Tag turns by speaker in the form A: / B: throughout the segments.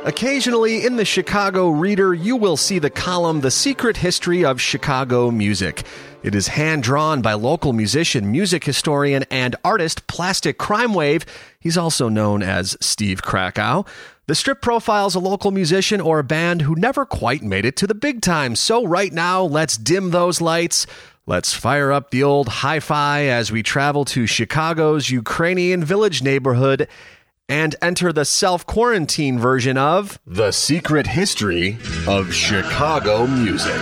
A: Occasionally, in the Chicago Reader, you will see the column The Secret History of Chicago Music. It is hand-drawn by local musician, music historian, and artist Plastic Crime Wave. He's also known as Steve Krakow. The strip profiles a local musician or a band who never quite made it to the big time. So right now, let's dim those lights. Let's fire up the old hi-fi as we travel to Chicago's Ukrainian Village neighborhood and enter the self-quarantine version of The Secret History of Chicago Music.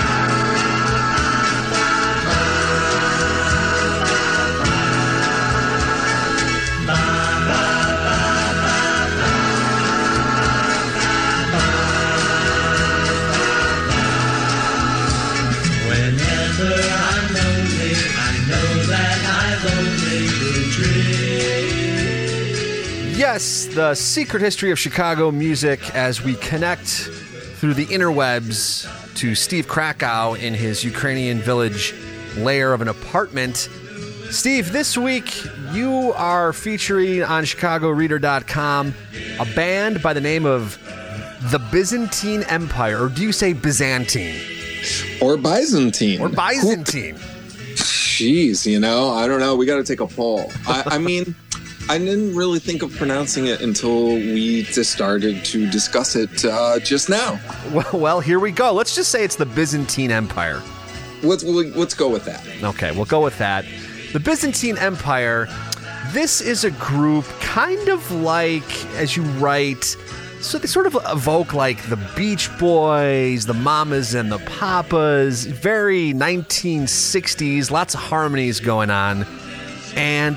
A: Yes, the secret history of Chicago music as we connect through the interwebs to Steve Krakow in his Ukrainian Village lair of an apartment. Steve, this week you are featuring on ChicagoReader.com a band by the name of the Byzantine Empire, or do you say Byzantine?
B: Or Byzantine.
A: Or Byzantine.
B: Jeez, I don't know. We got to take a poll. I mean, I didn't really think of pronouncing it until we just started to discuss it just now.
A: Well, here we go. Let's just say it's the Byzantine Empire.
B: Let's go with that.
A: Okay, we'll go with that. The Byzantine Empire, this is a group kind of like, as you write, so they sort of evoke like the Beach Boys, the Mamas and the Papas, very 1960s, lots of harmonies going on. And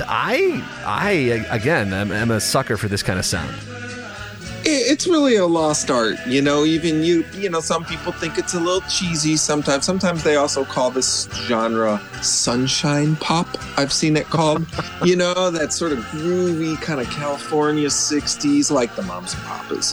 A: I again, am a sucker for this kind of sound.
B: It's really a lost art, even some people think it's a little cheesy sometimes. Sometimes they also call this genre sunshine pop. I've seen it called, that sort of groovy kind of California 60s, like the Moms and Papas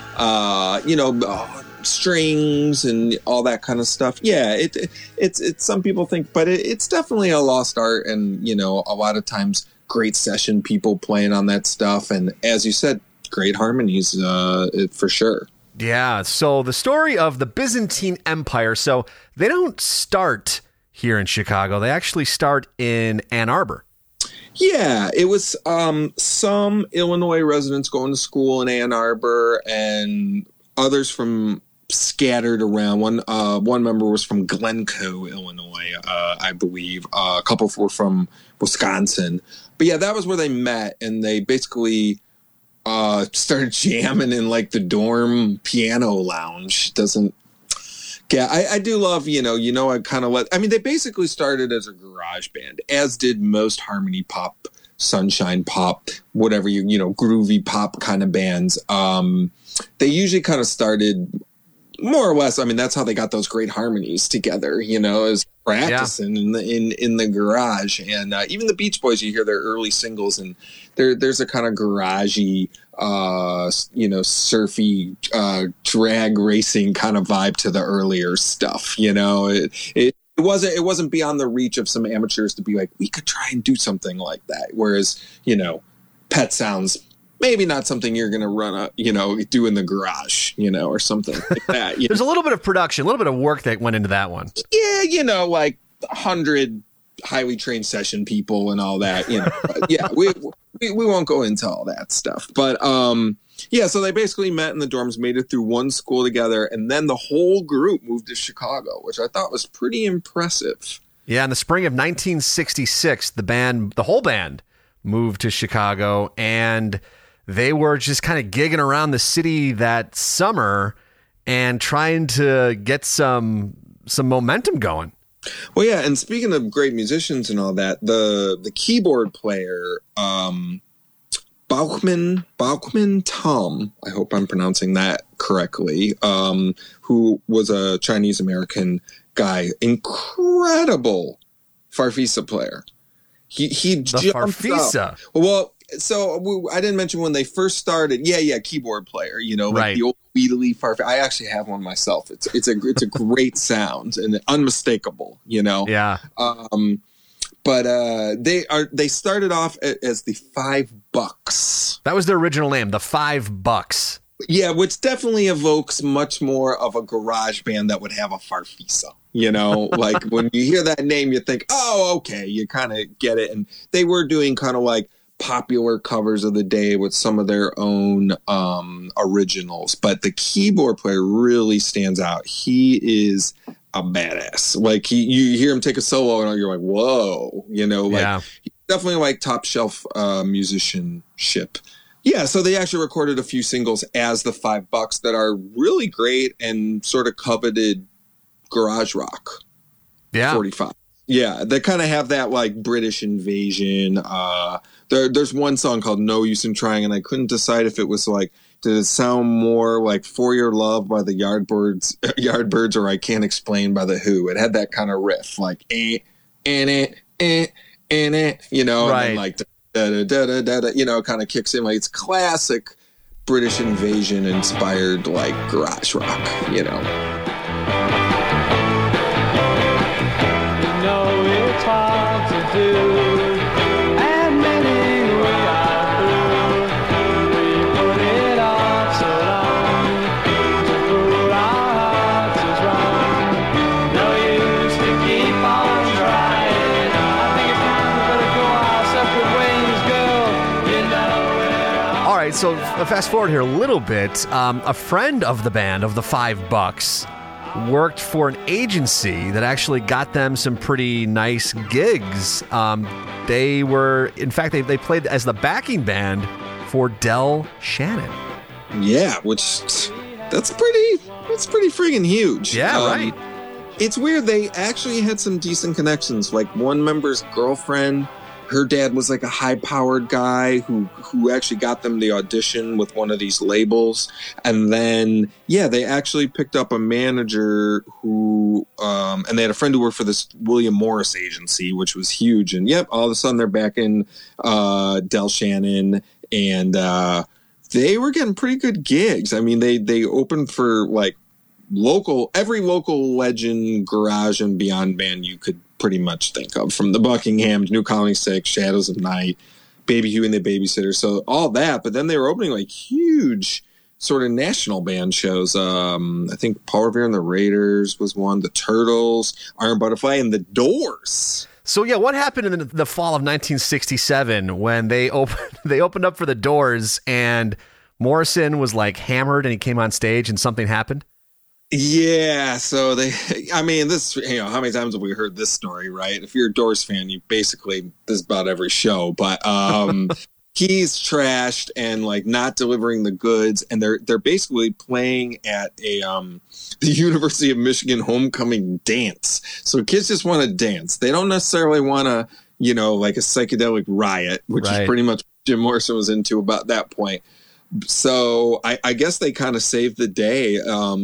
B: and, strings and all that kind of stuff. Yeah, it's some people think, but it's definitely a lost art, and a lot of times great session people playing on that stuff, and as you said, great harmonies for sure.
A: Yeah, so the story of the Byzantine Empire, so they don't start here in Chicago, they actually start in Ann Arbor.
B: Yeah, it was some Illinois residents going to school in Ann Arbor and others from scattered around. One member was from Glencoe, Illinois, I believe. A couple were from Wisconsin. But yeah, that was where they met, and they basically started jamming in like the dorm piano lounge. I do love, they basically started as a garage band, as did most harmony pop, sunshine pop, whatever groovy pop kind of bands. They usually kind of started more or less. I mean, that's how they got those great harmonies together, is practicing in the garage. And even the Beach Boys, you hear their early singles, and there's a kind of garagey, surfy, drag racing kind of vibe to the earlier stuff. It wasn't beyond the reach of some amateurs to be like, we could try and do something like that. Whereas, Pet Sounds, maybe not something you're going to run do in the garage, or something like that.
A: There's a little bit of production, a little bit of work that went into that one.
B: Yeah, like 100 highly trained session people and all that, But yeah, we won't go into all that stuff. But so they basically met in the dorms, made it through one school together, and then the whole group moved to Chicago, which I thought was pretty impressive.
A: Yeah, in the spring of 1966, the whole band moved to Chicago, and they were just kind of gigging around the city that summer and trying to get some momentum going.
B: Well, yeah, and speaking of great musicians and all that, the keyboard player, Bauchman Tom, I hope I'm pronouncing that correctly, who was a Chinese-American guy, incredible Farfisa player. He jumped
A: Farfisa.
B: up. Well, so I didn't mention when they first started. Yeah, keyboard player. Like
A: right.
B: The old Wheatley Farfisa. I actually have one myself. It's a great sound and unmistakable.
A: Yeah.
B: But they started off as the $5.
A: That was their original name, the $5.
B: Yeah, which definitely evokes much more of a garage band that would have a Farfisa. Like when you hear that name, you think, oh, okay, you kind of get it. And they were doing kind of like popular covers of the day with some of their own originals. But the keyboard player really stands out. He is a badass. Like you hear him take a solo and you're like, whoa, he's definitely like top shelf musicianship. Yeah, so they actually recorded a few singles as the $5 that are really great and sort of coveted garage rock.
A: Yeah.
B: 45. Yeah, they kind of have that like British invasion. There's one song called No Use in Trying, and I couldn't decide if it was like, did it sound more like For Your Love by the Yardbirds or I Can't Explain by the Who. It had that kind of riff, like right. And then like kind of kicks in. Like it's classic British invasion inspired like garage rock,
C: It's hard to do, admitting we are through. We put it off so long, to fool our hearts is wrong. No use to keep on trying. I think it's time we better go our separate ways, girl.
A: All right, so fast forward here a little bit. A friend of the band, of the $5, worked for an agency that actually got them some pretty nice gigs. They played as the backing band for Del Shannon.
B: Yeah, that's pretty friggin' huge.
A: Yeah, right.
B: It's weird. They actually had some decent connections. Like one member's girlfriend, her dad was like a high-powered guy who actually got them the audition with one of these labels. And then, they actually picked up a manager who, and they had a friend who worked for this William Morris agency, which was huge. And all of a sudden they're back in Del Shannon, and they were getting pretty good gigs. I mean, they opened for like every local legend, garage and beyond band you could pretty much think of, from the Buckingham, New Colony 6, Shadows of Night, Baby Hugh and the Babysitter, so all that. But then they were opening like huge sort of national band shows. I think Paul Revere and the Raiders was one, the Turtles, Iron Butterfly, and the Doors.
A: So what happened in the fall of 1967 when they opened up for the Doors and Morrison was like hammered and he came on stage and something happened?
B: Yeah, so this, how many times have we heard this story, right? If you're a Doors fan, this is about every show, but he's trashed and like not delivering the goods, and they're basically playing at the University of Michigan homecoming dance. So kids just want to dance. They don't necessarily want to, like a psychedelic riot, which is pretty much what Jim Morrison was into about that point. So I guess they kind of saved the day.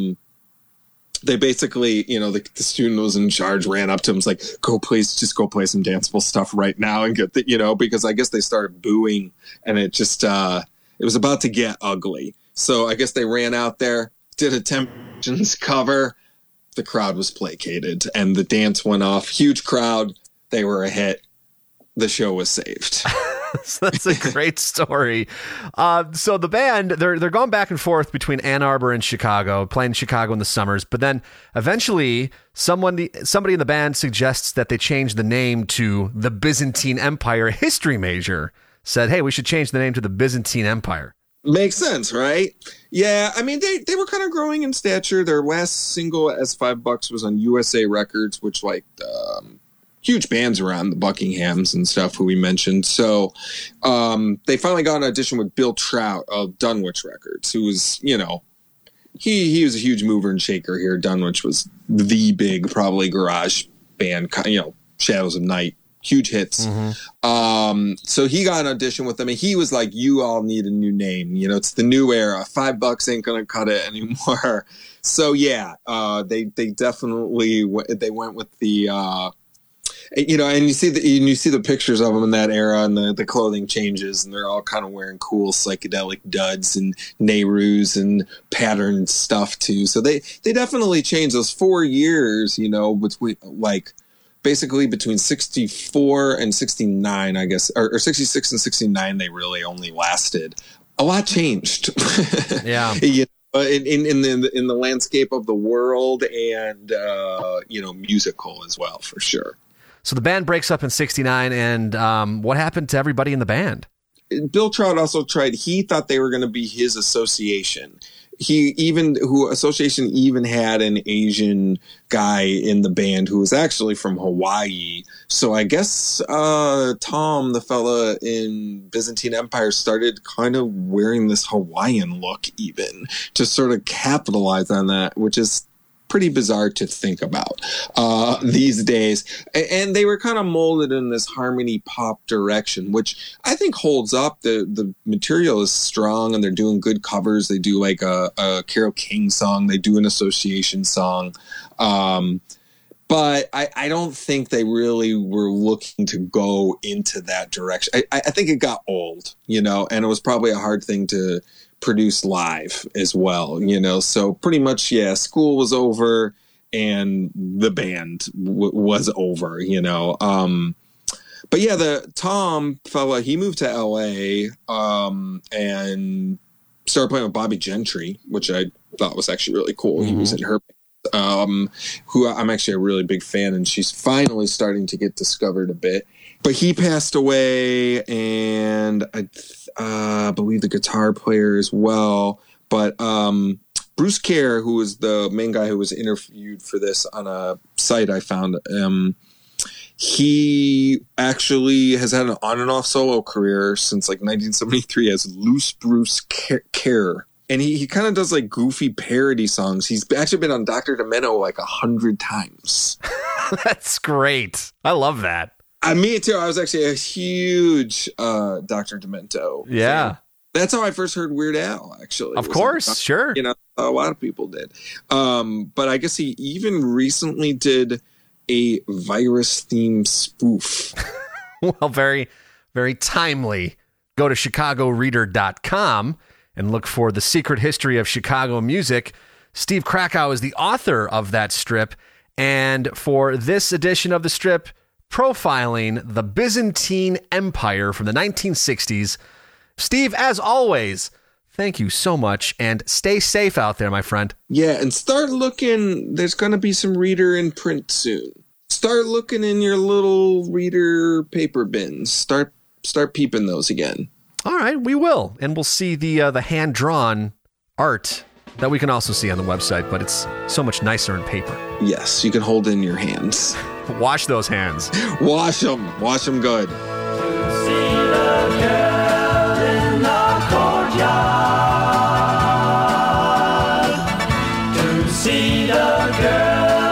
B: They basically, the student was in charge, ran up to him, was like, just go play some danceable stuff right now and get because I guess they started booing and it just, it was about to get ugly. So I guess they ran out there, did a Temptations cover. The crowd was placated and the dance went off. Huge crowd. They were a hit. The show was saved.
A: That's a great story. So the band, they're going back and forth between Ann Arbor and Chicago, playing Chicago in the summers. But then eventually somebody in the band suggests that they change the name to the Byzantine Empire. A history major said, hey, we should change the name to the Byzantine Empire.
B: Makes sense, right? Yeah, I mean, they were kind of growing in stature. Their last single as $5 was on USA Records, which huge bands around the Buckinghams and stuff who we mentioned. So they finally got an audition with Bill Trout of Dunwich Records, who was, he was a huge mover and shaker here. Dunwich was the big, probably garage band, Shadows of Night, huge hits. Mm-hmm. So he got an audition with them and he was like, you all need a new name. It's the new era. $5 ain't going to cut it anymore. So they definitely, they went with the, and you see the pictures of them in that era, and the clothing changes, and they're all kind of wearing cool psychedelic duds and Nehrus and patterned stuff too. So they definitely changed those 4 years, between basically between 64 and 69, I guess, or 66 and 69, they really only lasted. a lot changed.
A: Yeah.
B: You know, in the landscape of the world and musical as well, for sure.
A: So the band breaks up in 1969, and what happened to everybody in the band?
B: Bill Trout also tried. He thought they were going to be his association. Association even had an Asian guy in the band who was actually from Hawaii. So I guess Tom, the fella in Byzantine Empire, started kind of wearing this Hawaiian look even to sort of capitalize on that, which is pretty bizarre to think about these days. And they were kind of molded in this harmony pop direction, which I think holds up. The material is strong, and they're doing good covers. They do like a Carole King song. They do an association song. But I don't think they really were looking to go into that direction. I think it got old, and it was probably a hard thing to produce live as well, so pretty much, school was over and the band was over, but yeah, the Tom fella, he moved to LA and started playing with Bobby Gentry, which I thought was actually really cool. He was in her who I'm actually a really big fan, and she's finally starting to get discovered a bit. But he passed away, and I believe the guitar player as well. But Bruce Kerr, who was the main guy who was interviewed for this on a site I found, he actually has had an on and off solo career since like 1973 as Loose Bruce Kerr. And he kind of does like goofy parody songs. He's actually been on Dr. Demento like 100 times.
A: That's great. I love that.
B: Me too. I was actually a huge Dr. Demento
A: Yeah.
B: fan. That's how I first heard Weird Al, actually.
A: Of course, sure.
B: A lot of people did. But I guess he even recently did a virus-themed spoof.
A: Well, very, very timely. Go to chicagoreader.com and look for The Secret History of Chicago Music. Steve Krakow is the author of that strip. And for this edition of the strip, profiling the Byzantine Empire from the 1960s. Steve, as always, thank you so much, and stay safe out there, my friend.
B: Yeah, and start looking. There's going to be some Reader in print soon. Start looking in your little Reader paper bins. Start peeping those again.
A: All right, we will, and we'll see the hand-drawn art that we can also see on the website, but it's so much nicer in paper.
B: Yes, you can hold it in your hands.
A: Wash those hands.
B: Wash them good.
C: See the girl in the courtyard. To see the girl